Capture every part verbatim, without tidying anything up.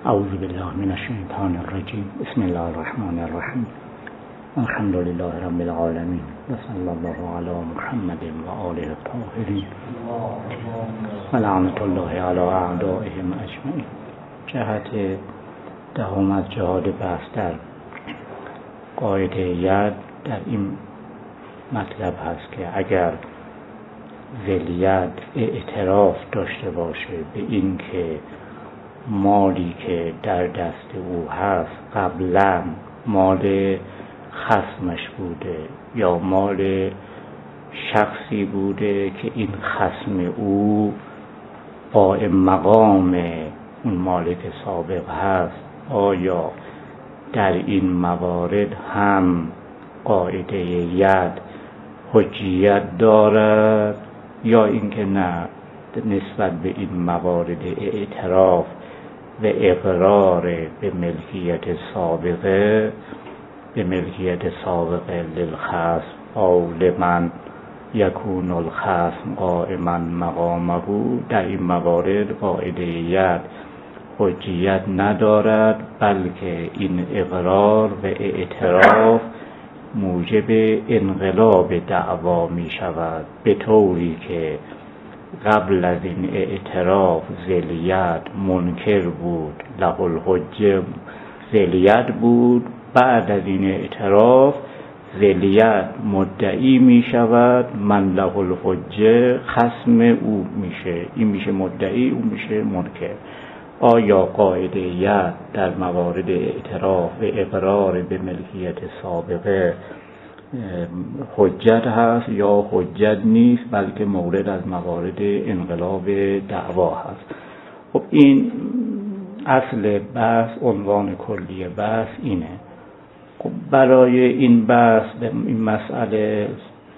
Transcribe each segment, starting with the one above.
اعوذ بالله من الشیطان الرجیم. بسم الله الرحمن الرحیم. الحمد لله رب العالمین و صلی الله علی محمد و آله الطاهرین و لعنت الله علی اعدائهم اجمعین. جهت دهم از جهاد بحث در قاعده ید در این مطلب هست که اگر ذل اعتراف داشته باشه به این که مالی که در دست او هست قبلا مال خصمش بوده یا مال شخصی بوده که این خصم او قائم مقام اون مالک سابق هست، آیا در این موارد هم قاعده ید حجیت دارد یا اینکه نه نسبت به این موارد اعتراف و اقرار به ملکیت سابقه به ملکیت سابقه للخصم او لمن یکون الخصم قائما مقامه، در این موارد قاعده ید حجیت ندارد، بلکه این اقرار و اعتراف موجب انقلاب دعوا می شود، به طوری که قبل از این اعتراف ذل منکر بود، له الحجه ذل بود، بعد از این اعتراف ذل مدعی می شود، من له الحجه خصم او میشه، این میشه مدعی، او میشه منکر. آیا قاعده ید در موارد اعتراف و اقرار به ملکیت سابقه حجت هست یا حجت نیست، بلکه مورد از موارد انقلاب دعوا هست؟ خب این اصل بحث، عنوان کلی بحث اینه. خب برای این بحث این مسئله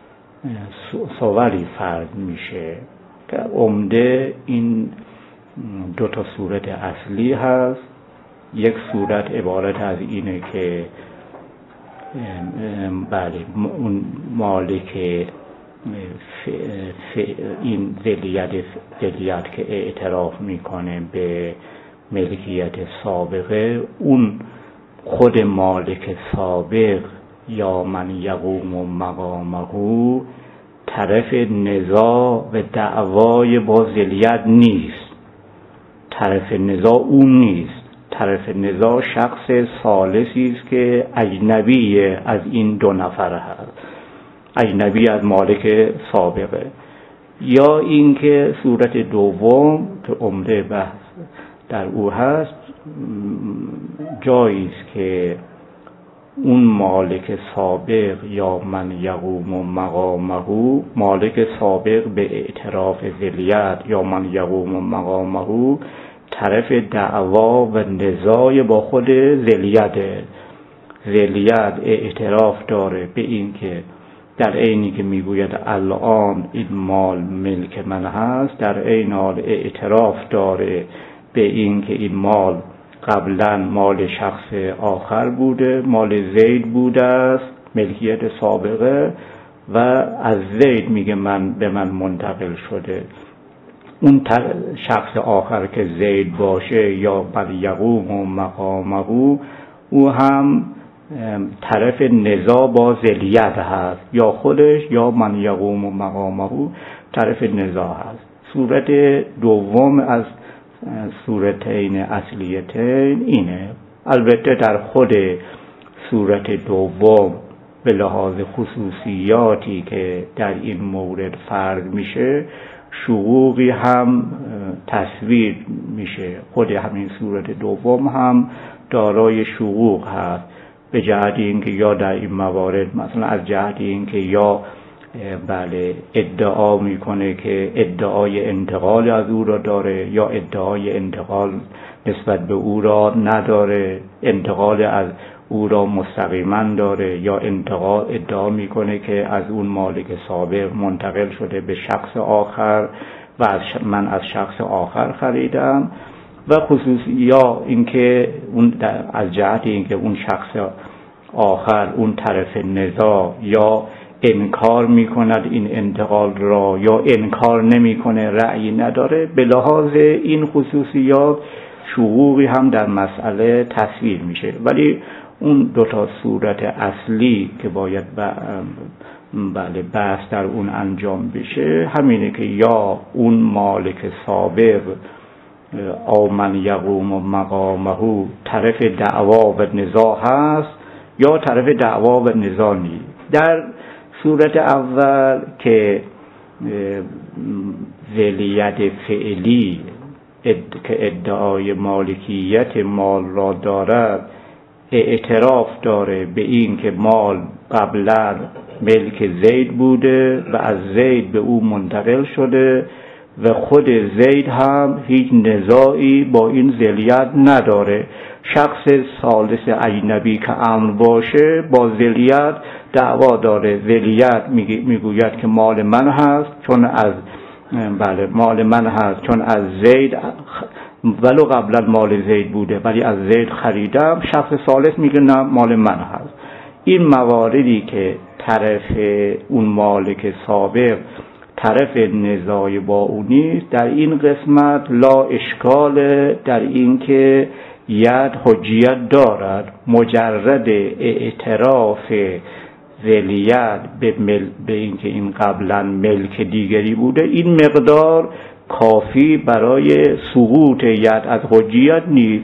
صوری فرض میشه که عمده این دو تا صورت اصلی هست. یک صورت عبارت از اینه که بله اون مالک ف... ف... این ذلیت ذلیت که اعتراف میکنه به ملکیت سابقه، اون خود مالک سابق یا من یقوم مقامه طرف نزاع و دعوای با ذلیت نیست، طرف نزاع اون نیست، طرف نزاع شخص ثالثی است که اجنبی از این دو نفر هست، اجنبی از مالک سابقه. یا اینکه صورت دوم که عمده بحث در او هست، جایی است که اون مالک سابق یا من یقوم مقامه، مالک سابق به اعتراف ذلیت یا من یقوم مقامه طرف دعوا و نزاع با خود ذلیت ذلیت اعتراف داره به این که در عینی که میگوید الان این مال ملک من هست، در عین حال اعتراف داره به این که این مال قبلا مال شخص آخر بوده، مال زید بوده است، ملکیت سابقه، و از زید میگه من به من منتقل شده. اون شخص آخر که زید باشه یا بر یقوم و مقامه، او هم طرف نزاع با ذلیت هست، یا خودش یا من یقوم و مقامه طرف نزاع هست. صورت دوم از صورتین اصلیتین اینه. البته در خود صورت دوم به لحاظ خصوصیاتی که در این مورد فرض میشه، شقوقی هم تصویر میشه. خود همین صورت دوم هم دارای شقوق هست، به جهت اینکه یا در این موارد مثلا از جهت اینکه یا بله ادعا میکنه که ادعای انتقال از او را داره یا ادعای انتقال نسبت به او را نداره، انتقال از او را مستقیما داره، یا انتقال ادعا میکنه که از اون مالک سابق منتقل شده به شخص آخر و از من از شخص آخر خریدم. و خصوصی یا اینکه اون از جهت اینکه اون شخص آخر اون طرف نزاع یا انکار میکند این انتقال را یا انکار نمیکنه، رأی نداره. به لحاظ این خصوصیات شقوقی هم در مسئله تصویر میشه. ولی اون دو تا صورت اصلی که باید بله بحث در اون انجام بشه همینه که یا اون مالک سابق او من یقوم مقامه طرف دعوا و نزاع هست یا طرف دعوا و نزاع نیست. در صورت اول که ولیت فعلی که ادعای مالکیت مال را دارد اعتراف داره به این که مال قبلا ملک زید بوده و از زید به او منتقل شده و خود زید هم هیچ نزاعی با این ذلیت نداره، شخص ثالث اجنبی که امن باشه با ذلیت دعوا داره. ذلیت میگوید که مال من هست چون از بله مال من هست چون از زید ولو قبلا مال زید بوده ولی از زید خریدم. شخص ثالث میگه نه مال من هست. این مواردی که طرف اون مالک سابق طرف نزاع با او نیست، در این قسمت لا اشکال در این که ید حجیت دارد. مجرد اعتراف ولیت به, مل... به این که این قبلا ملک دیگری بوده این مقدار کافی برای سقوط ید از حجیت نیست.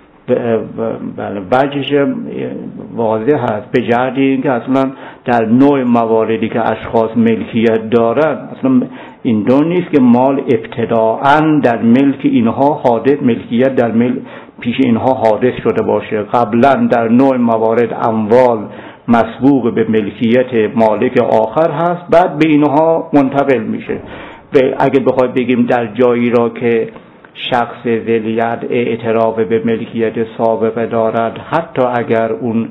وجهش واضح هست به جهت اینکه اصلا در نوع مواردی که اشخاص ملکیت دارند اصلا این دو نیست که مال ابتداعاً در ملک اینها حادث ملکیت در ملک پیش اینها حادث شده باشه. قبلا در نوع موارد اموال مسبوق به ملکیت مالک آخر هست بعد به اینها منتقل میشه. و اگه بخواد بگیم در جایی را که شخص ولیت اعتراف به ملکیت سابقه دارد حتی اگر اون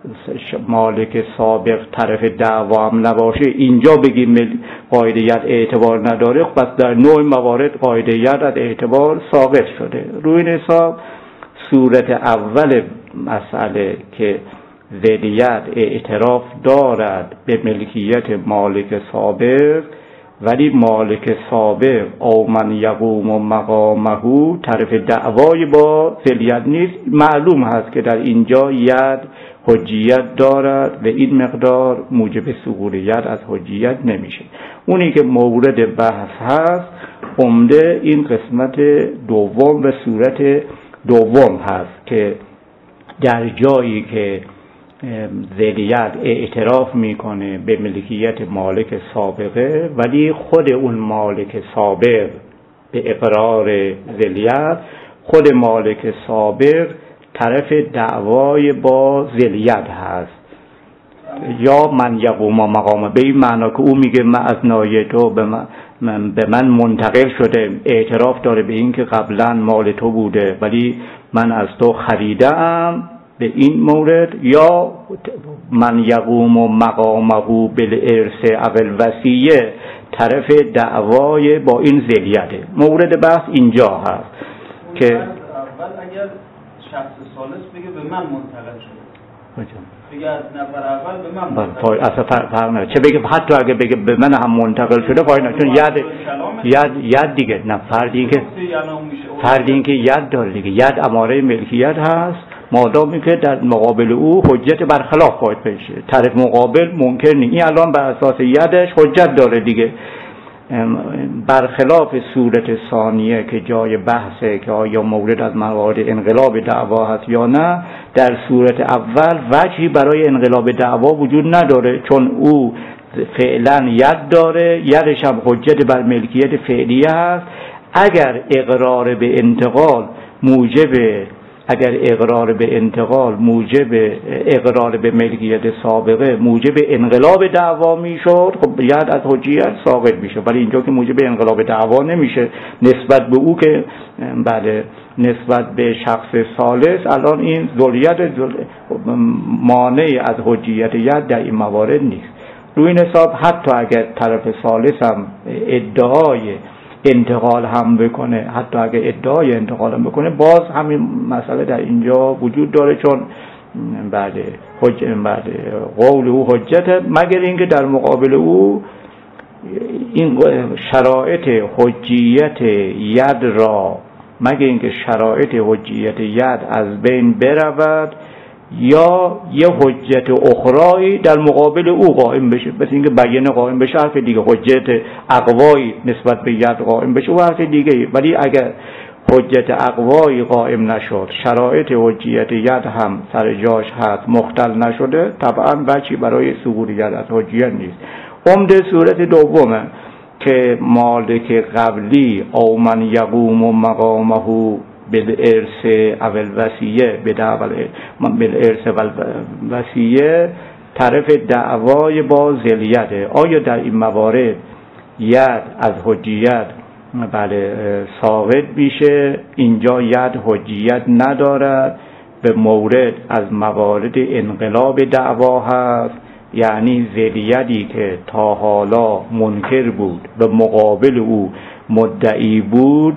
مالک سابق طرف دعوا هم نباشه اینجا بگیم قاعده‌یت اعتبار نداره، پس در نوع موارد قاعده‌یت از اعتبار ساقط شده. روی این حساب صورت اول مسئله که ولیت اعتراف دارد به ملکیت مالک سابق ولی مالک سابق او من یقوم و مقامه طرف دعوای با ولیت نیست، معلوم هست که در اینجا ید حجیت دارد و این مقدار موجب سقوط ید از حجیت نمیشه. اونی که مورد بحث هست عمده این قسمت دوم و صورت دوم هست که در جایی که ولیت اعتراف میکنه به ملکیت مالک سابقه ولی خود اون مالک سابق به اقرار ولیت خود مالک سابق طرف دعوای با ولیت هست یا من یقوم مقامه به این معنا که او میگه من از نایه تو به من, من به من منتقل شده، اعتراف داره به این که قبلا مال تو بوده ولی من از تو خریدم به این مورد، یا من یقوم و مقامه بالارث اول وصیه طرف دعوای با این ذلیته. مورد بحث اینجا هست که اول اگر شخص ثالث بگه به من منتقل شده بگه از نفر اول به من منتقل شده اصلا فرق نداره چه بگه، حتی اگه بگه به من هم منتقل شده پای نه، چون ید ید ید دیگه نه فردی این که فردی این که ید داره دیگه، ید اماره ملکیت هست مادامی که در مقابل او حجت برخلاف باید بشه. طرف مقابل منکر نیست، این الان بر اساس یدش حجت داره دیگه. برخلاف صورت ثانیه که جای بحثه که آیا مورد از موارد انقلاب دعوا هست یا نه، در صورت اول وجهی برای انقلاب دعوا وجود نداره چون او فعلا ید داره، یدش هم حجت بر ملکیت فعلیه هست. اگر اقرار به انتقال موجب اگر اقرار به انتقال موجب اقرار به ملکیت سابقه موجب انقلاب دعوا میشد خب ید از حجیت ساقط میشه، ولی اینجا که موجب انقلاب دعوا نمیشه نسبت به او که بله نسبت به شخص ثالث الان این ذلیت مانع از حجیت ید در این موارد نیست. روی این حساب حتی اگر طرف ثالث هم ادعای انتقال هم بکنه، حتی اگه ادعای انتقال هم بکنه باز همین مسئله در اینجا وجود داره چون بله حج بله قول او حجت، مگر اینکه در مقابل او این شرایط حجیت ید را مگه اینکه شرایط حجیت ید از بین برود یا یه حجت اخرایی در مقابل او قائم بشه. مثل اینکه بیانه قائم بشه حرف دیگه، حجت اقوایی نسبت به ید قائم بشه و حرف دیگه. ولی اگر حجت اقوایی قائم نشد، شرایط حجیت ید هم سر جاش هست، مختل نشده، طبعا بچی برای صدور ید از حجیت نیست. عمده صورت دومه که مالک قبلی او من یقوم و مقامه بالارث او الوصیه بالارث و الوصیه طرف دعوای با ذلیته. آیا در این موارد ید از حجیت بله ساقط میشه؟ اینجا ید حجیت ندارد، به مورد از موارد انقلاب دعوا هست، یعنی ذلیتی که تا حالا منکر بود و مقابل او مدعی بود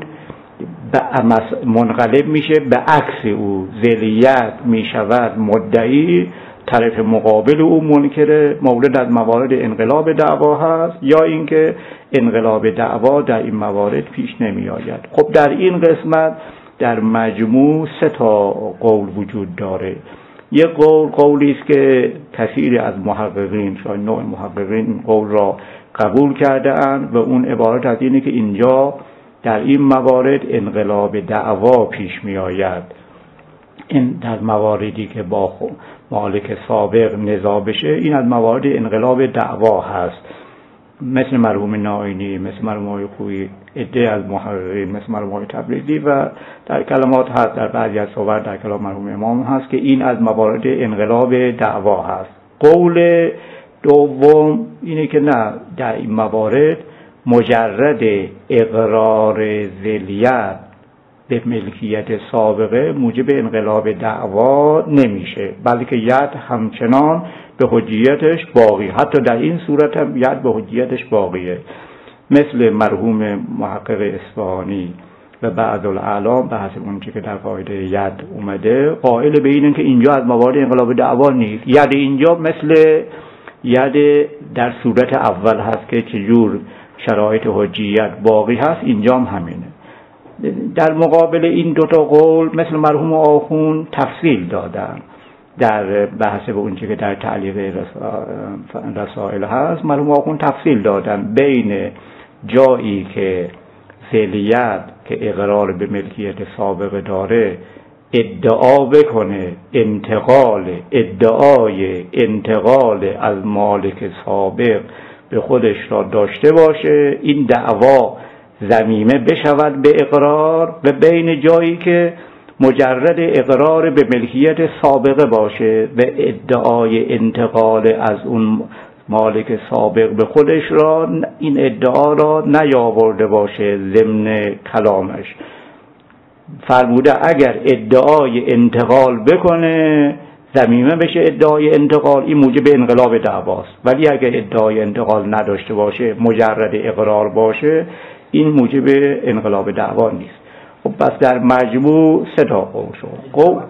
منقلب میشه به عکس او، ذلیت میشود مدعی، طرف مقابل او منکره. مورد از موارد انقلاب دعوا هست، یا اینکه انقلاب دعوا در این موارد پیش نمی آید. خب در این قسمت در مجموع سه تا قول وجود داره. یک قول قولی است که کثیر از محققین، شاید نوع محققین قول را قبول کرده اند و اون عبارت از اینه که اینجا در این موارد انقلاب دعوا پیش می آید. این در مواردی که با مالک سابق نزاع بشه، این از موارد انقلاب دعوا هست. مثل مرحوم نائینی، مثل مرحوم آقای خویی، عده از محققین مثل مرحوم آقای تبریزی و در کلمات هست، در بعضی از صور در کلام مرحوم امام هست که این از موارد انقلاب دعوا هست. قول دوم اینه که نه، در این موارد مجرد اقرار ذلیت به ملکیت سابقه موجب انقلاب دعوا نمیشه، بلکه ید همچنان به حجیتش باقی، حتی در این صورت هم ید به حجیتش باقیه. مثل مرحوم محقق اصفهانی و بعض الاعلام به حسب اون چی که در قاعده ید اومده قائل به اینه که اینجا از موارد انقلاب دعوا نیست. ید اینجا مثل ید در صورت اول هست که چجور شرایط حجیت باقی هست، اینجا هم همینه. در مقابل این دوتا قول مثل مرحوم آخوند تفصیل دادن در بحث به اونچه که در تعلیق رسائل هست. مرحوم آخوند تفصیل دادن بین جایی که ذلیت که اقرار به ملکیت سابقه داره ادعا بکنه انتقال ادعای انتقال از مالک سابق به خودش را داشته باشه، این دعوا ضمیمه بشود به اقرار، و بین جایی که مجرد اقرار به ملکیت سابقه باشه و ادعای انتقال از اون مالک سابق به خودش را این ادعا را نیاورده باشه ضمن کلامش. فرموده اگر ادعای انتقال بکنه ضمیمه بشه ادعای انتقال، این موجب انقلاب دعواست. ولی اگر ادعای انتقال نداشته باشه، مجرد اقرار باشه، این موجب انقلاب دعوا نیست. خب پس در مجموع سه تا قول شد. قول بله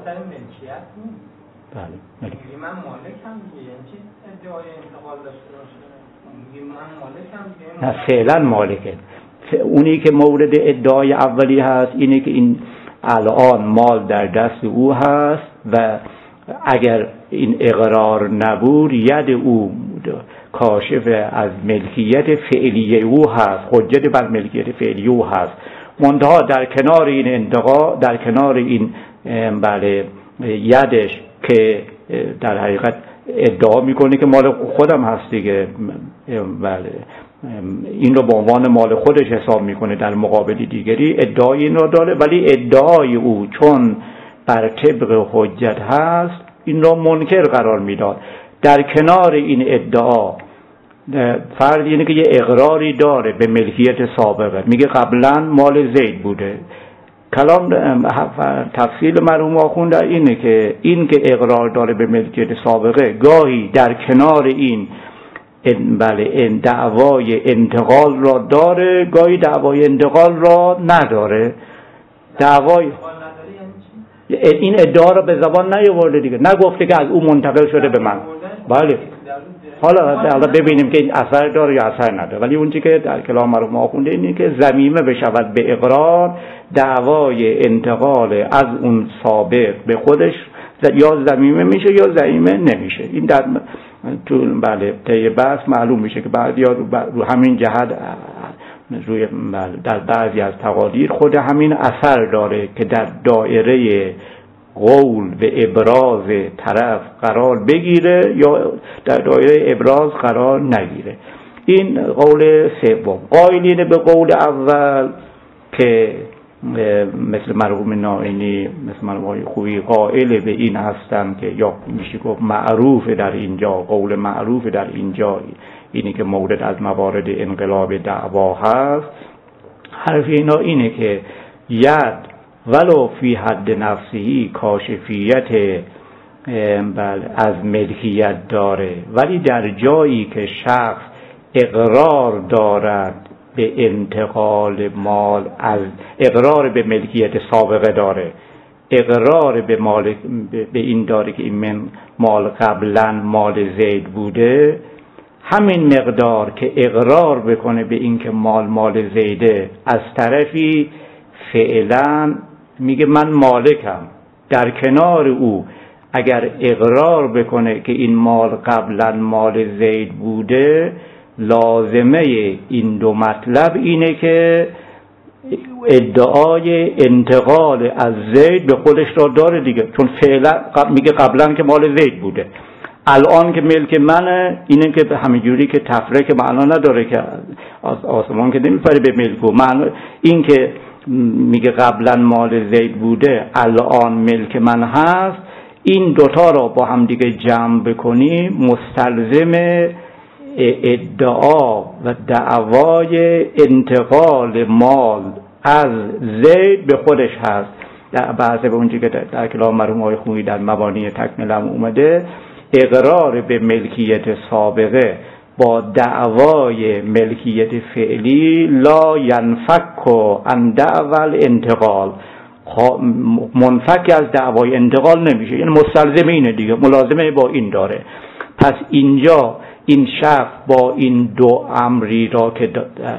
بله من مالکم دیگه، چی ادعای انتقال داشته باشه؟ من مالکم دیگه، نه فعلا مالکه. اونی که مورد ادعای اولی هست اینه که این الان مال در دست او هست و اگر این اقرار نبود ید او کاشف از ملکیت فعلی او هست، حجت بر ملکیت فعلی او هست. منتها در کنار این انتقال، در کنار این بله یدش که در حقیقت ادعا میکنه که مال خودم هست دیگه، بله این رو به عنوان مال خودش حساب میکنه، در مقابل دیگری ادعای این رو داره، ولی ادعای او چون بر طبق حجت هست این را منکر قرار میداد. در کنار این ادعا فرض اینه که یه اقراری داره به ملکیت سابقه، میگه قبلا مال زید بوده. کلام تفصیل مرحوم آخوند در اینه که این که اقرار داره به ملکیت سابقه گاهی در کنار این بله این دعوای انتقال را داره، گاهی دعوای انتقال را نداره. دعوای این ادعا را به زبان نیاورده دیگه، نگفته که از او منتقل شده به من. بله حالا حالا ببینیم که این اثر داره یا اثر نداره. ولی اون چیزی که در کلام مرحوم آخونده اینه که ضمیمه بشود به اقرار، دعوای انتقال از اون سابق به خودش یا ضمیمه میشه یا ضمیمه نمیشه. این در تو بله طی بحث معلوم میشه که بعضیا رو همین جهت روی در بعضی از تقادیر خود همین اثر داره که در دایره قول و ابراز طرف قرار بگیره یا در دایره ابراز قرار نگیره. این قول سوم. قائلین به قول اول که مثل مرحوم نائینی، مثل مرحوم خویی قائل به این هستند که یا میشه گفت معروف در اینجا، قول معروف در اینجا اینی که مورد از موارد انقلاب دعوا هست. حرف اینا اینه که ید ولو فی حد نفسی کاشفیت از ملکیت داره، ولی در جایی که شخص اقرار دارد به انتقال مال، از اقرار به ملکیت سابقه داره، اقرار به مال به این داره که این من مال قبلا مال زید بوده، همین مقدار که اقرار بکنه به این که مال مال زیده، از طرفی فعلا میگه من مالکم. در کنار او اگر اقرار بکنه که این مال قبلا مال زید بوده، لازمه این دو مطلب اینه که ادعای انتقال از زید به خودش را داره دیگه، چون فعلا میگه قبلا که مال زید بوده، الان که ملک منه، اینه که همینجوری که تفرقه معنا نداره که از آسمان که نمیپره به ملکو. معنی این که میگه قبلا مال زید بوده الان ملک من هست، این دوتا را با هم دیگه جمع بکنی مستلزم ادعا و دعوای انتقال مال از زید به خودش هست. در بحث به اونجایی که در کلام مرحوم آقای خویی در مبانی تکمیل هم اومده، اقرار به ملکیت سابقه با دعوای ملکیت فعلی لا ینفک عن دعوی انتقال، منفک از دعوای انتقال نمیشه، یعنی مستلزم اینه دیگه، ملازمه با این داره. پس اینجا این شخص با این دو امری را که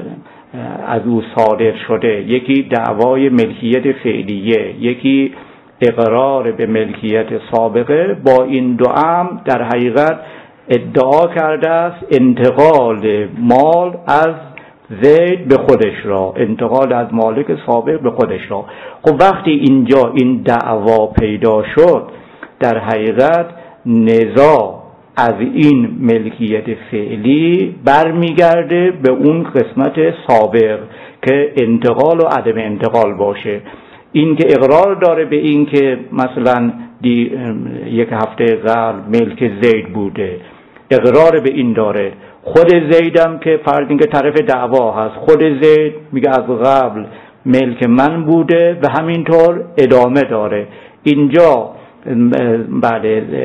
از او صادر شده، یکی دعوای ملکیت فعلیه، یکی اقرار به ملکیت سابقه، با این دو امر در حقیقت ادعا کرده است انتقال مال از زید به خودش را، انتقال از مالک سابق به خودش را. خب وقتی اینجا این دعوا پیدا شد، در حقیقت نزاع از این ملکیت فعلی برمیگرده به اون قسمت سابق که انتقال و عدم انتقال باشه. این که اقرار داره به این که مثلا دی یک هفته قبل ملک زید بوده، اقرار به این داره. خود زیدم که فرض این که طرف دعوا هست، خود زید میگه از قبل ملک من بوده و همینطور ادامه داره. اینجا بعد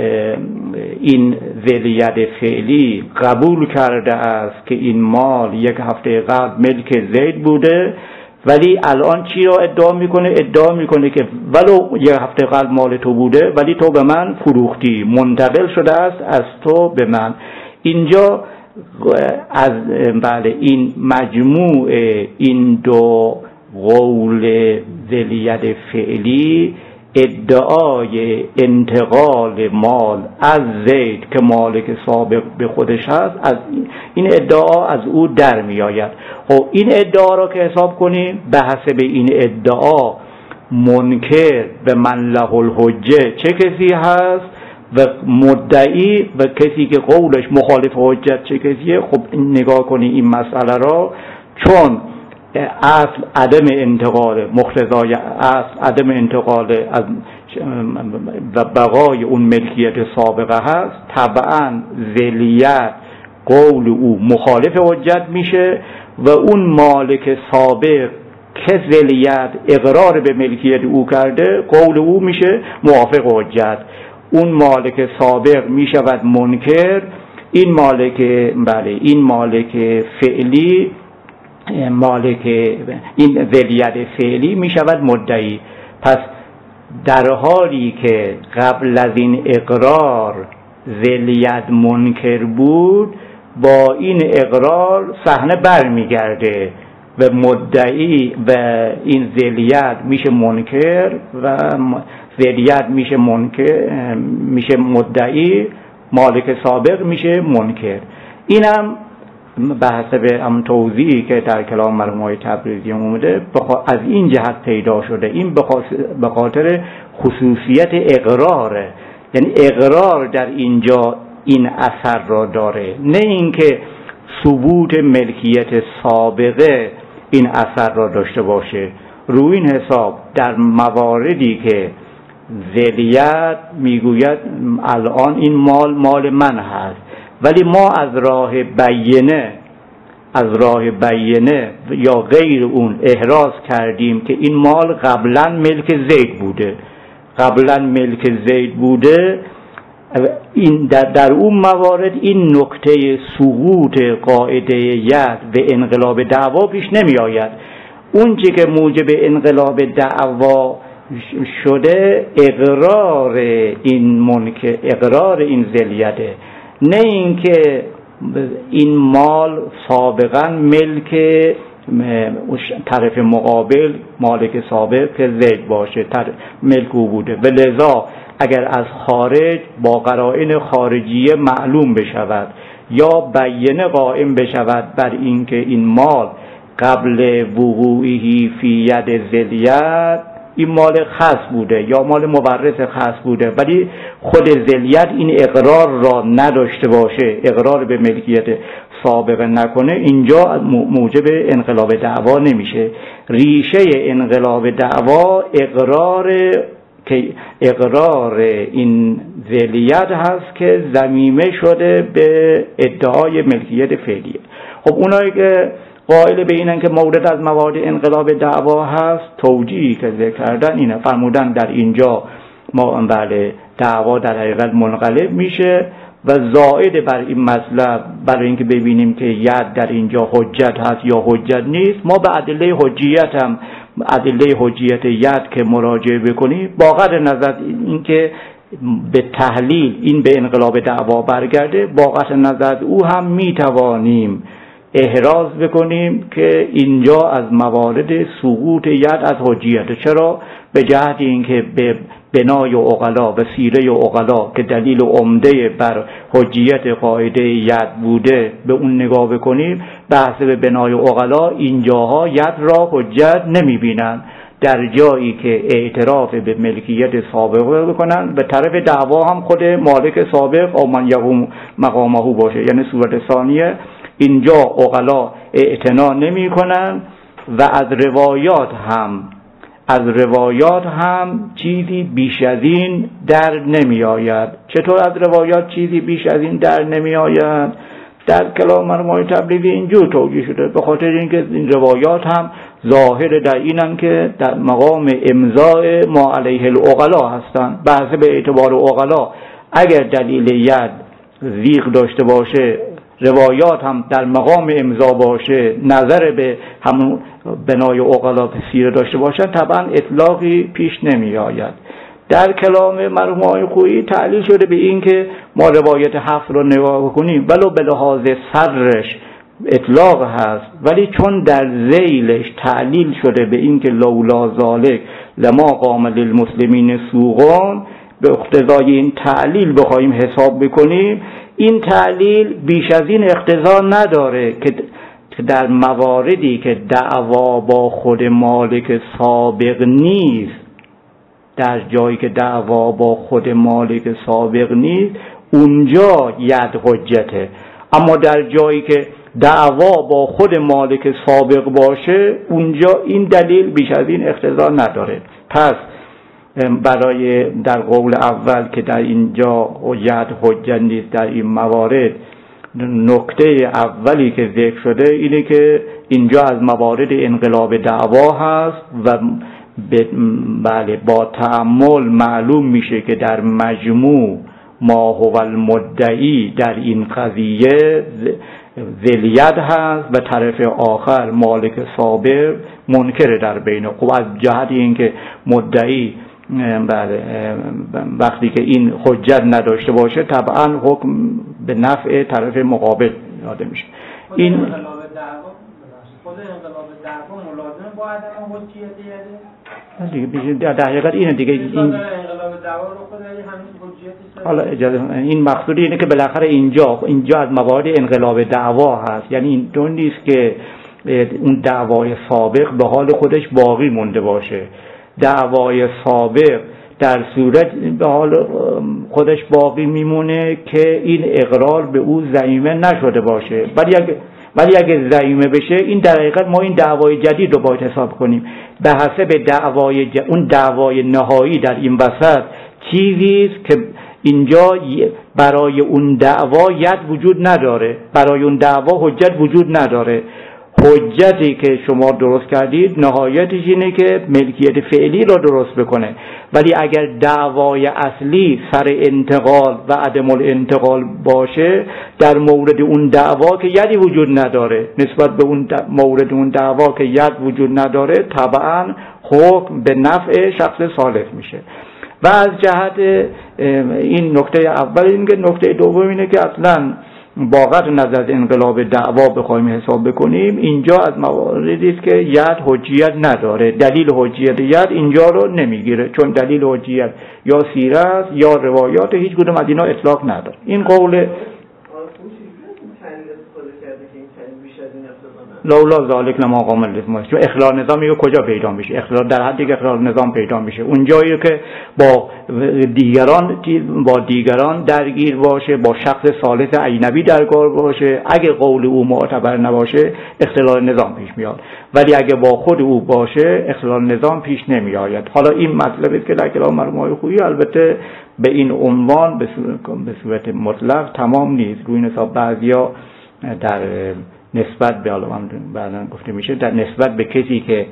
این ولیت فعلی قبول کرده است که این مال یک هفته قبل ملک زید بوده، ولی الان چی را ادعا میکنه؟ ادعا میکنه که ولو یک هفته قبل مال تو بوده ولی تو به من فروختی، منتقل شده است از تو به من. اینجا از بله این مجموع این دو قول ولیت فعلی، ادعای انتقال مال از زید که مالک سابق به خودش هست، از این ادعا از او در می آید. خب این ادعا را که حساب کنیم، به حسب این ادعا منکر به من له الحجه چه کسی هست و مدعی و کسی که قولش مخالف حجت چه کسیه. خب نگاه کنی این مسئله را، چون اصل عدم انتقال، مقتضای اصل عدم انتقال از و بقای اون ملکیت سابقه هست، طبعا ذلیت قول او مخالف حجت میشه و اون مالک سابق که ذلیت اقرار به ملکیت او کرده، قول او میشه موافق حجت. اون مالک سابق میشود منکر، این مالک بله این مالک فعلی، مالک این ولیت فعلی می شود مدعی. پس در حالی که قبل از این اقرار ذلیت منکر بود، با این اقرار صحنه برمیگرده و مدعی و این ذلیت میشه منکر و ذلیت میشه منکر میشه مدعی، مالک سابق میشه منکر. اینم به حسب هم توضیحی که در کلام مرحوم آقای تبریزی اومده از این جهت پیدا شده. این به خاطر خصوصیت اقراره، یعنی اقرار در اینجا این اثر را داره، نه اینکه ثبوت ملکیت سابقه این اثر را داشته باشه. روی این حساب در مواردی که ذلیت میگوید الان این مال مال من هست، ولی ما از راه بینه از راه بینه یا غیر اون احراز کردیم که این مال قبلا ملک زید بوده قبلا ملک زید بوده این در, در اون موارد این نکته سقوط قاعده ید و انقلاب دعوا پیش نمی آید. اون چی که موجب انقلاب دعوا شده اقرار این منکر، اقرار این ذلیته، نه اینکه این مال سابقا ملک طرف مقابل مالک سابق که زید باشه ملک او بوده و لذا اگر از خارج با قرائن خارجیه معلوم بشود یا بینه قائم بشود بر اینکه این مال قبل وقوعی فی ید ذلیت این مال خاص بوده یا مال مورث خاص بوده، ولی خود ذلیت این اقرار را نداشته باشه، اقرار به ملکیت سابقه نکنه، اینجا موجب انقلاب دعوا نمیشه. ریشه انقلاب دعوا اقرار که اقرار این ذلیت هست که ضمیمه شده به ادعای ملکیت فعلیه. خب اونایی که قائل به اینن که مورد از موارد انقلاب دعوا هست، توجیهی که ذکر کردن اینه، فرمودن در اینجا ما بله دعوا در حقیقت منقلب میشه و زائد بر این مطلب برای اینکه ببینیم که ید در اینجا حجت هست یا حجت نیست، ما به ادله حجیت هم ادله حجیت ید که مراجعه بکنیم با قطع نظر اینکه به تحلیل این به انقلاب دعوا برگرده، با قطع نظر او هم میتوانیم احراز بکنیم که اینجا از موارد سقوط ید از حجیت. چرا؟ به جهت اینکه به بنای عقلا و سیره عقلا که دلیل عمده بر حجیت قاعده ید بوده به اون نگاه بکنیم، به حسب بنای عقلا اینجاها ید را حجت نمی بینن، در جایی که اعتراف به ملکیت سابقه بکنن به طرف دعوا هم خود مالک سابق او من یقوم مقامه باشه، یعنی صورت ثانیه اینجا عقلا اعتنا نمی کنن و از روایات هم از روایات هم چیزی بیش از این در نمی آید. چطور از روایات چیزی بیش از این در نمی آید؟ در کلام مرحوم آقای تبریزی اینجور توجیه شده، به خاطر اینکه این روایات هم ظاهر در اینن که در مقام امضاء ما علیه العقلا هستند. به حسب اعتبار عقلا اگر دلیل ید زیغ داشته باشه، روایات هم در مقام امضا باشه، نظر به همون بنای عقلا سیره داشته باشن، طبعا اطلاقی پیش نمی آید. در کلام مرحوم آقای خویی تعلیل شده به این که ما روایت هفت رو نگاه کنیم ولو به لحاظ سرش اطلاق هست، ولی چون در ذیلش تعلیل شده به این که لولا ذالک لما قام للمسلمین سوقون، به اقتضای این تعلیل بخوایم حساب بکنیم، این تعلیل بیش از این اقتضا نداره که در مواردی که دعوا با خود مالک سابق نیست، در جایی که دعوا با خود مالک سابق نیست اونجا ید حجته، اما در جایی که دعوا با خود مالک سابق باشه اونجا این دلیل بیش از این اقتضا نداره. پس برای در قول اول که در اینجا ید حجت نیست در این موارد، نکته اولی که ذکر شده اینه که اینجا از موارد انقلاب دعوا هست و بله با تأمل معلوم میشه که در مجموع ما هو المدعی در این قضیه ذلیت هست و طرف آخر مالک سابق منکر در بینه. خب از جهت اینکه مدعی بله وقتی که این حجت نداشته باشه طبعا حکم به نفع طرف مقابل داده میشه. این انقلاب دعوا خود انقلاب دعوا ملازم با عدم حجیت یده دیگه در حقیقت اینه دیگه. این انقلاب دعوا رو خود همین حجیتش. حالا اجازه این مقصود اینه که بالاخره اینجا اینجا از موارد انقلاب دعوا هست، یعنی این دو نیست که اون دعوای سابق به حال خودش باقی مونده باشه. دعوای سابق در صورت به حال خودش باقی میمونه که این اقرار به او ضمیمه نشده باشه، ولی اگه ولی اگه ضمیمه بشه این در حقیقت ما این دعوای جدید رو باید حساب کنیم به حسب دعوای ج... اون دعوای نهایی در این وسط چیزی است که اینجا برای اون دعوا ید وجود نداره، برای اون دعوا حجت وجود نداره. حجتی که شما درست کردید نهایتش اینه که ملکیت فعلی را درست بکنه، ولی اگر دعوای اصلی سر انتقال و عدم الانتقال باشه در مورد اون دعوا که یدی وجود نداره، نسبت به اون مورد اون دعوا که ید وجود نداره طبعا حکم به نفع شخص صالح میشه. و از جهت این نکته اول این که نکته دوم اینه که اصلا با قطع نظر از انقلاب دعوا بخوایم حساب بکنیم اینجا از مواردی است که ید حجیت نداره، دلیل حجیت ید اینجا رو نمیگیره، چون دلیل حجیت یا سیره است یا روایات، هیچ کدوم از اینا اطلاق نداره. این قول لولا ذالک لما قام الاسم، چون اخلال نظامی رو کجا پیدا میشه؟ اخلال در حدی که اخلال نظام پیدا میشه اون جایی که با دیگران با دیگران درگیر باشه، با شخص ثالث اجنبی درگیر باشه. اگه قول او معتبر نباشه اختلال نظام پیش میاد، ولی اگه با خود او باشه اختلال نظام پیش نمیآید. حالا این مطلبی که در کلام مرحوم خویی البته به این عنوان به صورت مطلق تمام نیست، روی این حساب بعضیا در نسبت به علوم بعداً گفته میشه در نسبت به کسی که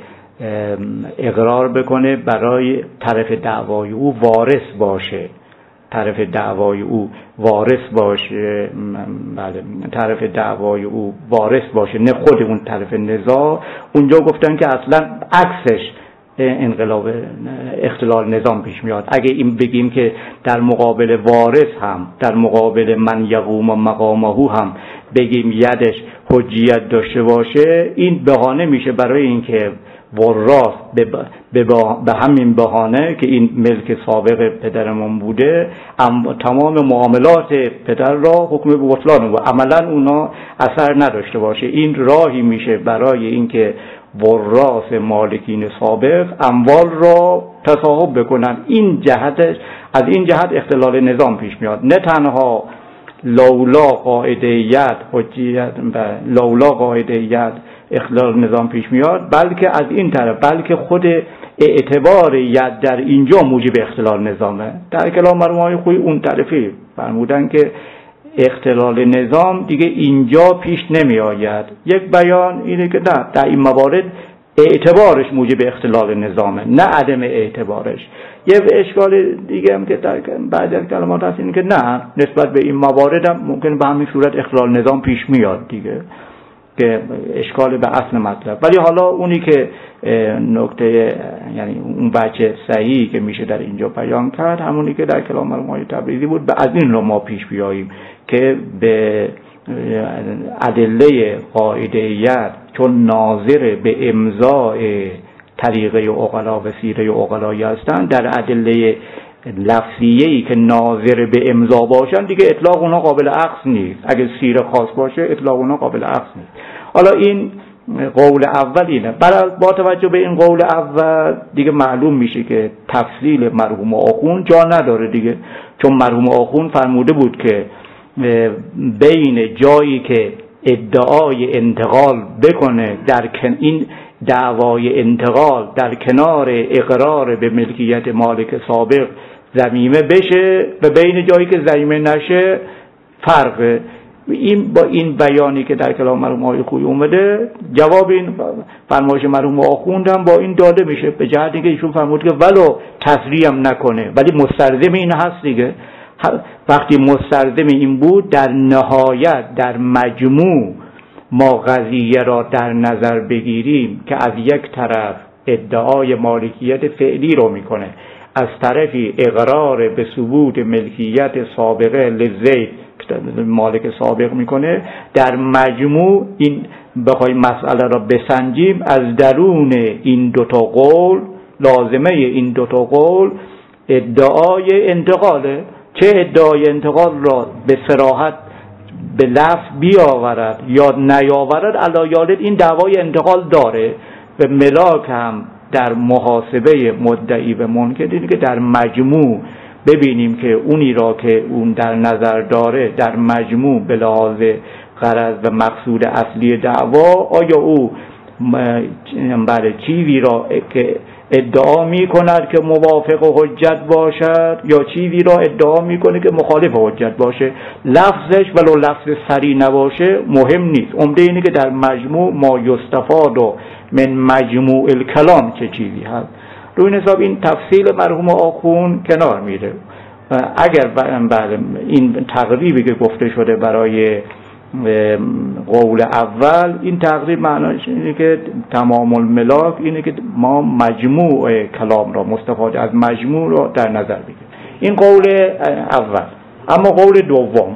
اقرار بکنه برای طرف دعوای او وارث باشه، طرف دعوای او وارث باشه بله طرف دعوای او وارث باشه نه خود اون طرف نزاع، اونجا گفتن که اصلا عکسش انقلاب اختلال نظام پیش میاد. اگه این بگیم که در مقابل وارث هم در مقابل من یقوم و مقامه هم بگیم یدش حجیت داشته باشه، این بهانه میشه برای اینکه وراث به, به, به همین بهانه که این ملک سابق پدرمون بوده تمام معاملات پدر را حکم به بطلان و عملا اونا اثر نداشته باشه. این راهی میشه برای اینکه وراث مالکین سابق اموال را تصاحب بکنن. این جهتش از این جهت اختلال نظام پیش میاد، نه تنها لولا قاعده ید حجیت لولا قاعده ید اختلال نظام پیش میاد، بلکه از این طرف بلکه خود اعتبار ید در اینجا موجب اختلال نظامه. در کلام مرحوم خویی اون طرفی فرمودن که اختلال نظام دیگه اینجا پیش نمی آید. یک بیان اینه که نه در این موارد اعتبارش موجب اختلال نظامه نه عدم اعتبارش. یه اشکال دیگه هم که در بعضی از کلمات هست اینه که نه نسبت به این موارد هم ممکن به همین صورت اختلال نظام پیش میاد دیگه، که اشکال به اصل مطلب. ولی حالا اونی که نکته یعنی اون بچه صحیحی که میشه در اینجا بیان کرد همونی که در کلام مرحوم تبریزی بود، به از این رو ما پیش بیاییم که به ادله قاعده‌ایت چون ناظر به امضاء طریقه عقلا و سیره عقلایی هستند، در ادله لفظیه‌ای که ناظر به امضا باشن دیگه اطلاق اونها قابل اخذ نیست. اگه سیره خاص باشه اطلاق اونها قابل اخذ نیست. حالا این قول اول اینه. با توجه به این قول اول دیگه معلوم میشه که تفصیل مرحوم آخوند جا نداره دیگه، چون مرحوم آخوند فرموده بود که بین جایی که ادعای انتقال بکنه در این دعوای انتقال در کنار اقرار به ملکیت مالک سابق ضمیمه بشه و بین جایی که ضمیمه نشه فرق. این با این بیانی که در کلام مرحوم آقای خویی اومده جواب این فرمایش مرحوم آخوند هم با این داده میشه، به جهت اینکه ایشون فرمود که ولو تصریح هم نکنه ولی مستلزم این هست دیگه. وقتی مستلزم این بود در نهایت در مجموع ما قضیه را در نظر بگیریم که از یک طرف ادعای مالکیت فعلی رو میکنه، از طرفی اقرار به ثبوت ملکیت سابقه لزید مالک سابق میکنه. در مجموع این بخوای مسئله را بسنجیم، از درون این دوتا قول، لازمه این دوتا قول ادعای انتقاله. چه ادعای انتقال را به صراحت به لفظ بیاورد یا نیاورد، علایالد این دعوای انتقال داره. به ملاک هم در محاسبه مدعی و منکر دیدیم که در مجموع ببینیم که اونی را که اون در نظر داره در مجموع به لحاظ غرض و مقصود اصلی دعوا، آیا او برای چیزی را که ادعا می کند که موافق حجت باشد یا چیزی را ادعا می کنه که مخالف حجت باشه. لفظش ولو لفظ صریح نباشه مهم نیست، عمده اینه که در مجموع ما یستفاد و من مجموع الکلام چه چیزی هست. روی حساب این تفصیل مرحوم آخوند کنار میره. اگر بله این تقریبی که گفته شده برای قول اول، این تقریب معناش اینه که تمام الملاک اینه که ما مجموع کلام را، مستفاده از مجموع را در نظر بگیریم. این قول اول. اما قول دوم،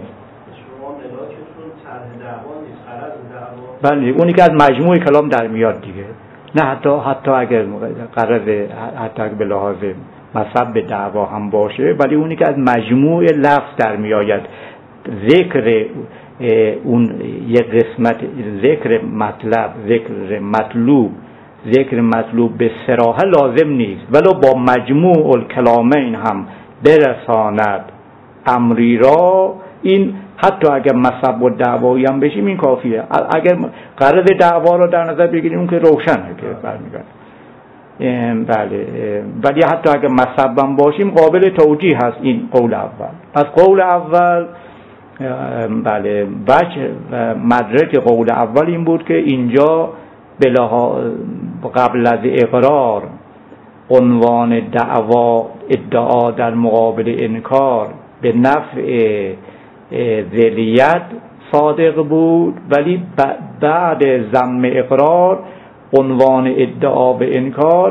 بله اونی که از مجموع کلام در میاد دیگه، نه حتی حتی اگر قرض حتی اگر به لحاظ مصب دعوا هم باشه، ولی اونی که از مجموع لفظ در میآید. ذکر اون یک قسمت، ذکر مطلب، ذکر مطلوب، ذکر مطلوب به صراحت لازم نیست، ولو با مجموع الکلامین هم برساند امری را، این حتی اگر مصب و دعوایی هم بشیم این کافیه. اگر غرض دعوا را در نظر بگیریم اون که روشنه که برمیگرده. بله، ولی حتی اگر مصب هم باشیم قابل توجیه هست این قول اول. پس قول اول بله وجه مدرک قول اول این بود که اینجا بلها قبل از اقرار عنوان دعوا ادعا در مقابل انکار به نفع ذلیت صادق بود، ولی بعد ضم اقرار عنوان ادعا به انکار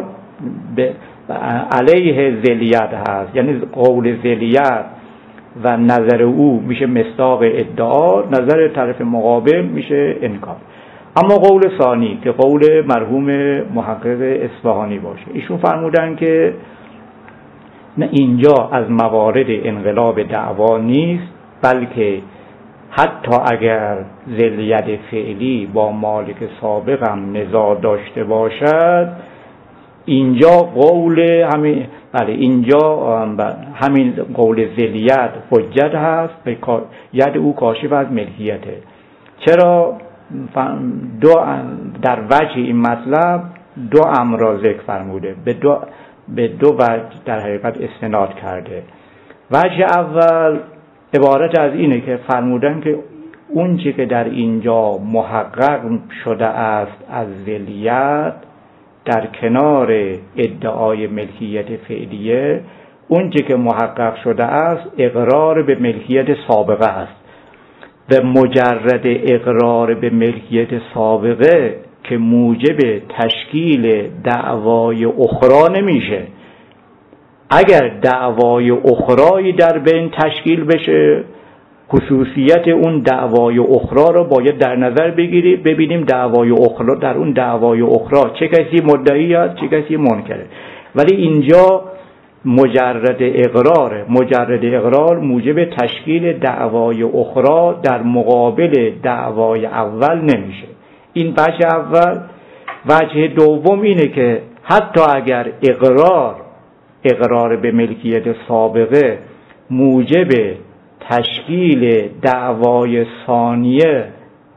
علیه ذلیت هست. یعنی قول ذلیت و نظر او میشه مصداق ادعا، نظر طرف مقابل میشه انکار. اما قول ثانی که قول مرحوم محقق اصفهانی باشه، ایشون فرمودن که نه، اینجا از موارد انقلاب دعوا نیست، بلکه حتی اگر ذلیت فعلی با مالک سابق هم نزاع داشته باشد، اینجا قول همین بله اینجا همین قول ذلیت حجت هست، به ید او کاشف از ملکیته. چرا؟ دو در وجه این مطلب دو امر را ذکر فرموده، به دو به دو وجه در حقیقت استناد کرده. وجه اول عبارت از اینه که فرمودن که اون چی که در اینجا محقق شده است از ذلیت در کنار ادعای ملکیت فعلیه، اون چی که محقق شده است اقرار به ملکیت سابقه است. و مجرد اقرار به ملکیت سابقه که موجب تشکیل دعوای اخرى نمیشه. اگر دعوای اخرایی در بین تشکیل بشه، خصوصیت اون دعوای اخرى رو باید در نظر بگیریم، ببینیم دعوای اخرى در اون دعوای اخرى چه کسی مدعی است چه کسی منکره. ولی اینجا مجرد اقرار مجرد اقرار موجب تشکیل دعوای اخرى در مقابل دعوای اول نمیشه. این وجه اول. وجه دوم اینه که حتی اگر اقرار اقرار به ملکیت سابقه موجب تشکیل دعوای ثانیه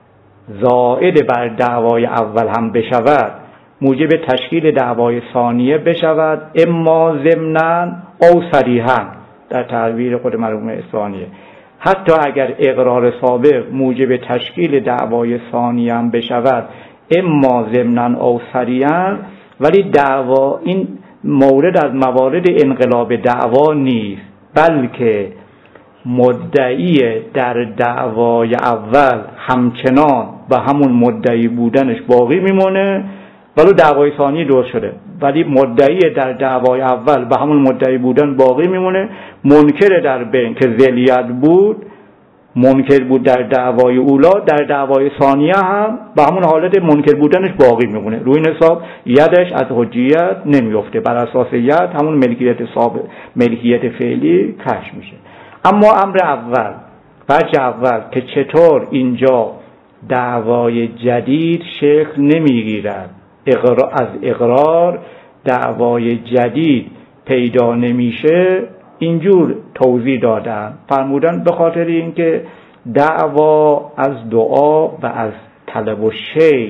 زائد بر دعوای اول هم بشود، موجب تشکیل دعوای ثانیه بشود، اما ضمناً او صریحاً در تعبیر خود مرحوم اصفهانی، حتی اگر اقرار سابق موجب تشکیل دعوای ثانیه هم بشود، اما ضمناً او صریحاً، ولی دعوا این مورد از موارد انقلاب دعوا نیست، بلکه مدعی در دعوای اول همچنان به همون مدعی بودنش باقی میمونه، ولو دعوای ثانی درست شده. ولی مدعی در دعوای اول به همون مدعی بودن باقی میمونه، منکر در بین که ذلیت بود، منکر بود در دعوای اولا، در دعوای ثانیه هم به همون حالت منکر بودنش باقی میمونه. روی این حساب یدش از حجیت نمیفته، بر اساس ید همون ملکیت سابق، ملکیت فعلی کشف میشه. اما امر اول، وجه اول که چطور اینجا دعوای جدید شکل نمیگیرد، اقرار از اقرار دعوای جدید پیدا نمیشه، اینجور توضیح دادن. فرمودن به خاطر اینکه دعوا از دعا و از طلب و شی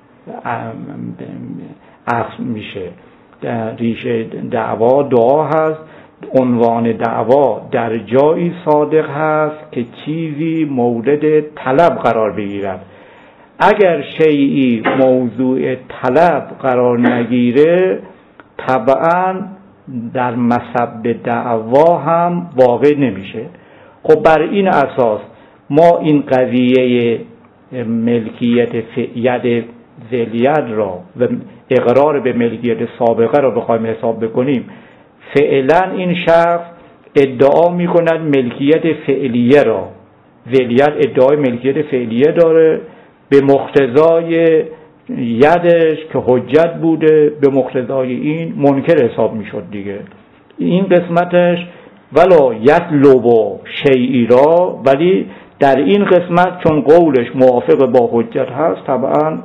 اخذ میشه. ریشه دعوا دعا هست، عنوان دعوا در جایی صادق هست که چیزی مورد طلب قرار بگیرد. اگر شیئی موضوع طلب قرار نگیره، طبعاً در مصب دعوا هم واقع نمیشه. خب بر این اساس ما این قضیه ملکیت ید ذلیت را و اقرار به ملکیت سابقه را بخوایم حساب بکنیم، فعلا این شخص ادعا میکند ملکیت فعلیه را، ذلیت ادعای ملکیت فعلیه داره، به مقتضای یدش که حجت بوده، به مقتضای این منکر حساب میشد دیگه. این قسمتش ولا یطلب شیئی را، ولی در این قسمت چون قولش موافق با حجت هست، طبعا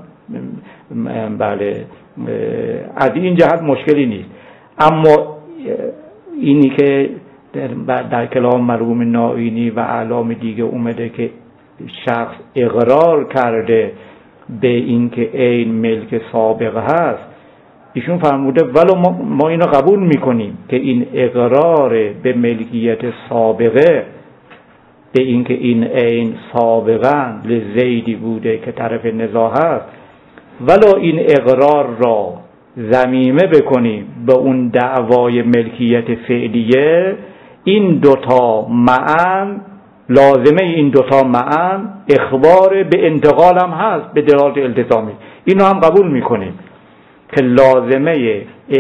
بله از این جهت مشکلی نیست. اما اینی که در, در کلام مرحوم نائینی و اعلام دیگه اومده که شخص اقرار کرده به این که عین ملک سابقه هست، ایشون فرموده ولو ما, ما اینو قبول میکنیم که این اقرار به ملکیت سابقه، به این که این عین سابقا لزیدی بوده که طرف نزاع هست، ولو این اقرار را ضمیمه بکنیم به اون دعوای ملکیت فعلیه، این دوتا معا، لازمه این دوتا معا اخبار به انتقال هم هست به دلالت التزامی. اینو هم قبول میکنیم که لازمه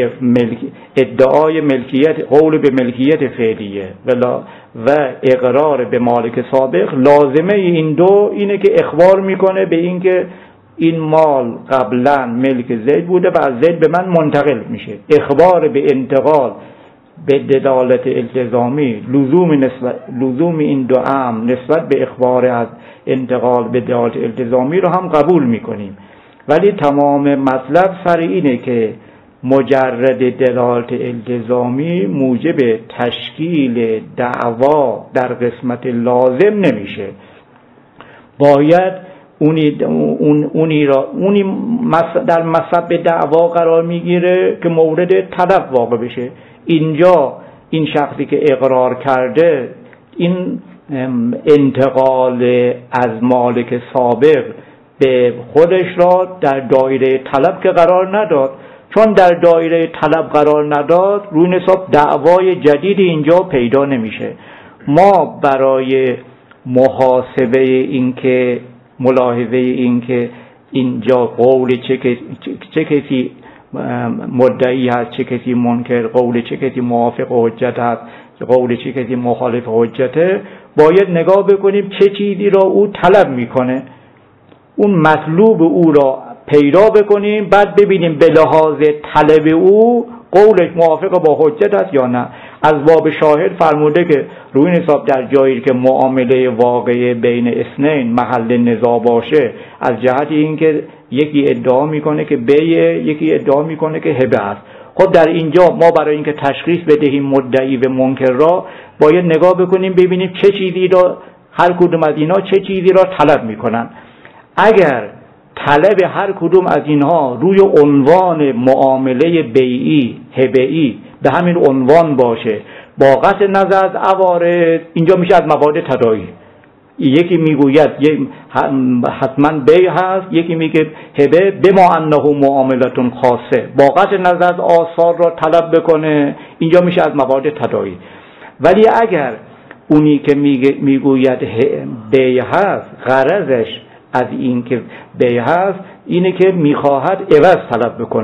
ادعای ملکیت، قول به ملکیت فعلیه و اقرار به مالک سابق، لازمه این دو اینه که اخبار میکنه به این که این مال قبلا ملک زید بوده و از زید به من منتقل میشه. اخبار به انتقال به دلالت التزامی، لزوم نسبت لزوم این دو امر نسبت به اخبار از انتقال به دلالت التزامی رو هم قبول میکنیم، ولی تمام مطلب سر اینه که مجرد دلالت التزامی موجب تشکیل دعوا در قسمت لازم نمیشه. باید اونی, اون اونی را اونی در مصب دعوا قرار میگیره که مورد طلب واقع بشه. اینجا این شخصی که اقرار کرده این انتقال از مالک سابق به خودش را در دایره طلب که قرار نداد، چون در دایره طلب قرار نداد روی حساب دعوای جدید اینجا پیدا نمیشه. ما برای محاسبه این که ملاحظه این که اینجا قول چه, چه کسی مدعی هست، چه کسی منکر، قول چه کسی موافق حجت هست، قول چه کسی مخالف حجته، باید نگاه بکنیم چه چیزی را او طلب میکنه، اون مطلوب او را پیدا بکنیم، بعد ببینیم به لحاظ طلب او قولش موافق با حجت است یا نه. از باب شاهد فرموده که روی حساب در جایی که معامله واقعه بین اثنین محل نزاع باشه، از جهت اینکه یکی ادعا میکنه که بیع، یکی ادعا میکنه که هبه است. خب در اینجا ما برای اینکه تشخیص بدهیم مدعی و منکر را باید نگاه بکنیم ببینیم چه چیزی را هر کدوم از اینا چه چیزی را طلب میکنن. اگر طلب هر کدوم از اینها روی عنوان معامله بیعی هبه‌ای به همین عنوان باشه، با قطع نظر از عوارض، اینجا میشه از موارد تداعی. یکی میگوید حتما بیع هست، یکی میگه هبه بما انه معاملتون خاصه، با قطع نظر از آثار را طلب بکنه، اینجا میشه از موارد تداعی. ولی اگر اونی که میگه میگوید بیع هست غرضش از این که بیع هست اینه که میخواهد عوض طلب بکنه،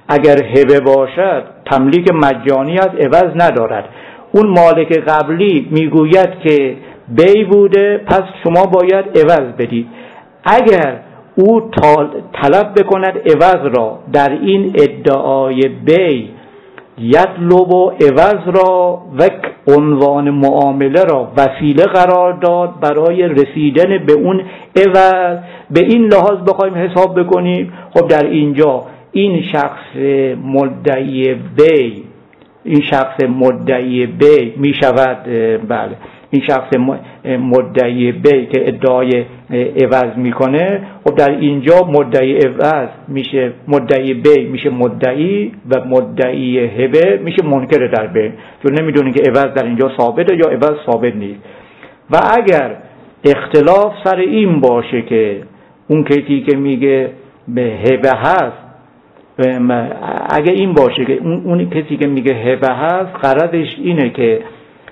اگر هبه باشد تملیک مجانی از عوض ندارد. اون مالک قبلی میگوید که بی بوده پس شما باید عوض بدید. اگر او طلب بکند عوض را، در این ادعای بی یطلب و عوض را و عنوان معامله را وسیله قرار داد برای رسیدن به اون عوض، به این لحاظ بخوایم حساب بکنیم، خب در اینجا این شخص مدعی بی این شخص مدعی بی می شود، بله این شخص مدعی بی که ادعای عوض میکنه، خب در اینجا مدعی عوض میشه مدعی بی میشه مدعی و مدعی هبه میشه منکر در بی، چون نمیدونیم که عوض در اینجا ثابته یا عوض ثابت نیست. و اگر اختلاف سر این باشه که اون کسی که میگه به هبه هست، اگه این باشه که اون, اون کسی که میگه هبه هست غرضش اینه که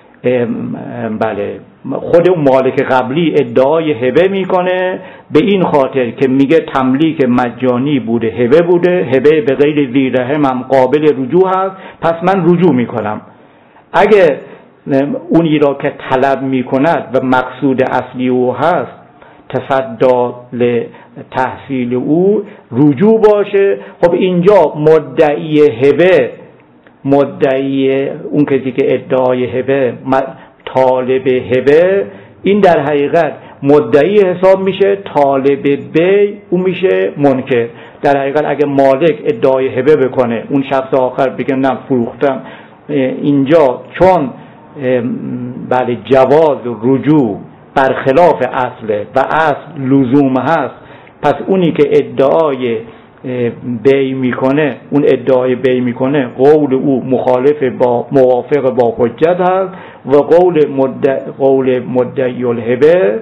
بله خود اون مالک قبلی ادعای هبه میکنه به این خاطر که میگه تملیک مجانی بوده، هبه بوده، هبه به غیر ذی رحم هم قابل رجوع هست، پس من رجوع میکنم. اگه اونی را که طلب میکند و مقصود اصلی او هست تصدی لتحصیل او رجوع باشه، خب اینجا مدعی هبه مدعی اون کسی که ادعای هبه طالب هبه، این در حقیقت مدعی حساب میشه، طالب بی اون میشه منکر. در حقیقت اگه مالک ادعای هبه بکنه اون شخص آخر بگه نه فروختم، اینجا چون بله جواز رجوع برخلاف اصله و اصل لزوم هست، پس اونی که ادعای بی میکنه اون ادعای بی میکنه قول او مخالف با موافق با حجت هست و قول مدعی قول مدعی الهبه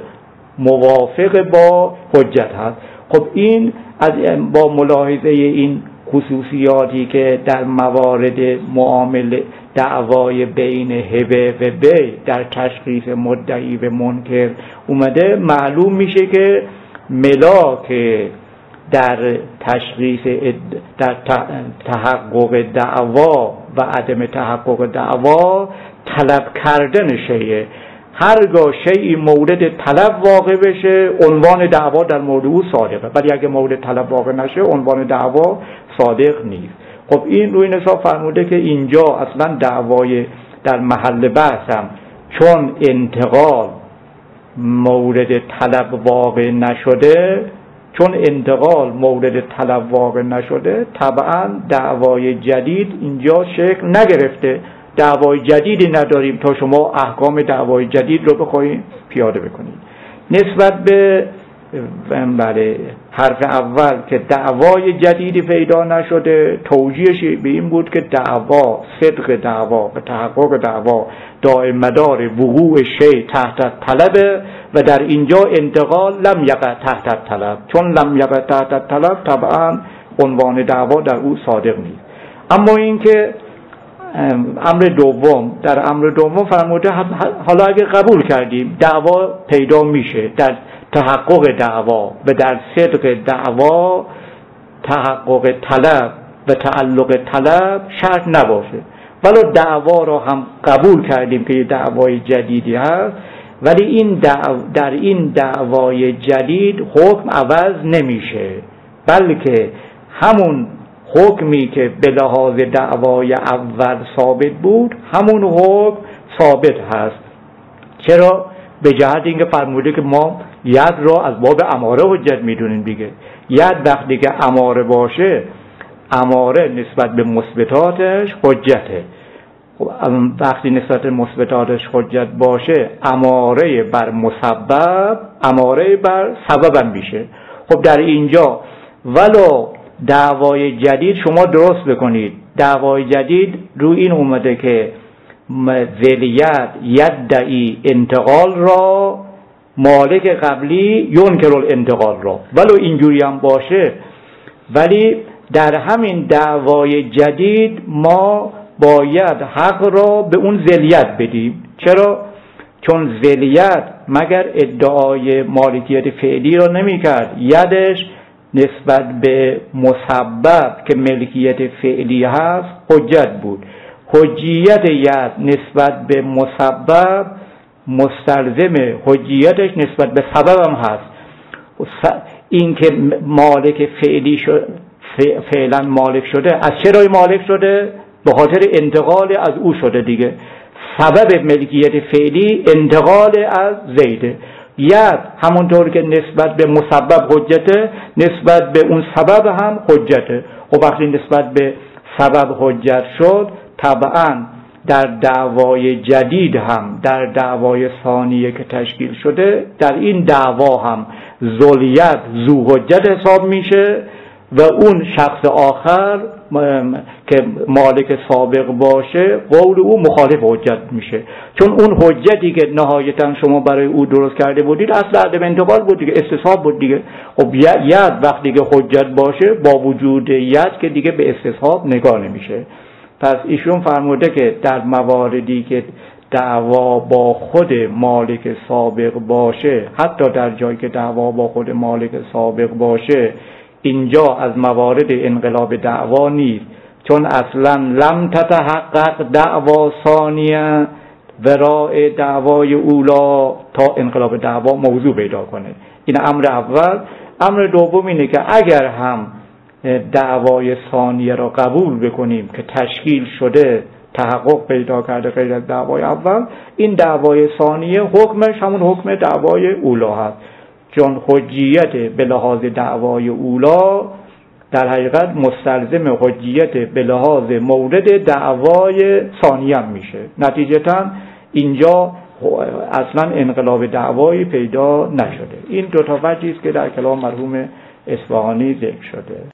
موافق با حجت هست. خب این از با ملاحظه این خصوصیاتی که در موارد معامله دعوای بین هبه و بی در تشخیص مدعی و منکر اومده، معلوم میشه که ملاک در تشخیص در تحقق دعوا و عدم تحقق دعوا طلب کردن شیء. هرگاه شیئی مورد طلب واقع بشه عنوان دعوا در مورد او صادقه، ولی اگه مورد طلب واقع نشه عنوان دعوا صادق نیست. خب این روی نصاب فرموده که اینجا اصلا دعوای در محل بحثم چون انتقال مورد طلب واقع نشده چون انتقال مورد طلب واقع نشده طبعا دعوای جدید اینجا شکل نگرفته. دعوای جدیدی نداریم تا شما احکام دعوای جدید رو بخواید پیاده بکنید. نسبت به بله حرف اول که دعوای جدیدی پیدا نشده، توجیهش به این بود که دعوا، صدق دعوا و تحقق دعوا دائم مدار وقوع شیء تحت طلب و در اینجا انتقال لم یقع تحت طلب، چون لم یقع تحت طلب طبعا عنوان دعوا در او صادق نیست. اما اینکه امر دوم، در امر دوم فرموده حالا اگه قبول کردیم دعوا پیدا میشه، در تحقق دعوا و در صدق دعوا تحقق طلب و تعلق طلب شرط نباشه، ولو دعوا را هم قبول کردیم که دعوای جدیدی هست، ولی این دعو در این دعوای جدید حکم عوض نمیشه، بلکه همون حکمی که به لحاظ دعوای اول ثابت بود همون حکم ثابت هست. چرا؟ به جهت اینکه فرموده که ما ید را از باب اماره حجت میدونیم دیگه. ید وقتی که اماره باشه، اماره نسبت به مثبتاتش حجته. وقتی نسبت به مثبتاتش حجت باشه، اماره بر مسبب اماره بر سببم میشه. خب در اینجا ولو دعوای جدید شما درست بکنید، دعوای جدید روی این اومده که ذلیت یدعی انتقال را، مالک قبلی ینکر الانتقال را، ولو اینجوری هم باشه، ولی در همین دعوای جدید ما باید حق را به اون ذلیت بدیم. چرا؟ چون ذلیت مگر ادعای مالکیت فعلی را نمی کرد، یدش نسبت به مسبب که ملکیت فعلی هست حجت بود. حجیت ید نسبت به مسبب مستلزم حجیتش نسبت به سبب هم هست. این که مالک فعلی شد فعلا مالک شده، از چرا مالک شده؟ به خاطر انتقال از او شده دیگه. سبب ملکیت فعلی انتقال از زیده. ید همونطور که نسبت به مسبب حجته، نسبت به اون سبب هم حجته. و وقتی نسبت به سبب حجت شد، طبعا در دعوای جدید هم، در دعوای ثانیه که تشکیل شده، در این دعوا هم ذوالید ذو حجت حساب میشه و اون شخص آخر که مالک سابق باشه قول او مخالف حجت میشه، چون اون حجتی که نهایتا شما برای او درست کرده بودید اصل عدم انتقال بود دیگه، استصحاب بود دیگه. خب ید وقتی که حجت باشه با وجود ید که دیگه به استصحاب نگاه نمیشه. پس ایشون فرموده که در مواردی که دعوا با خود مالک سابق باشه، حتی در جایی که دعوا با خود مالک سابق باشه، اینجا از موارد انقلاب دعوا نیست، چون اصلا لم تتحقق دعوا ثانیه وراء دعوای اولا تا انقلاب دعوا موضوع پیدا کنه. این امر اول. امر دوم اینه که اگر هم دعوای ثانیه را قبول بکنیم که تشکیل شده، تحقق پیدا کرده غیر از دعوای اول، این دعوای ثانیه حکمش همون حکم دعوای اولا هست، چون حجیت به لحاظ دعوای اولا در حقیقت مستلزم حجیت به لحاظ مورد دعوای ثانیه میشه. نتیجتا اینجا اصلا انقلاب دعوایی پیدا نشده. این دو تا وجهی است که در کلام مرحوم اصفهانی ذکر شده.